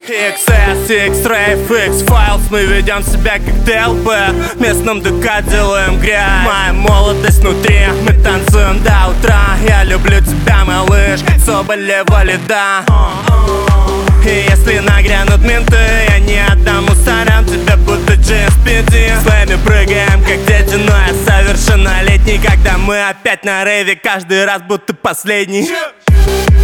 XS, X-Ray, X-Files. Мы ведем себя как ДЛП. В местном ДК делаем грязь. Моя молодость внутри. Мы танцуем до утра. Я люблю тебя, малыш, Соболева льда. И если нагрянут менты, я не отдам мусорам тебя, будто GSPD. С вами прыгаем, как дети, но я совершеннолетний. Когда мы опять на рейве, каждый раз будто последний.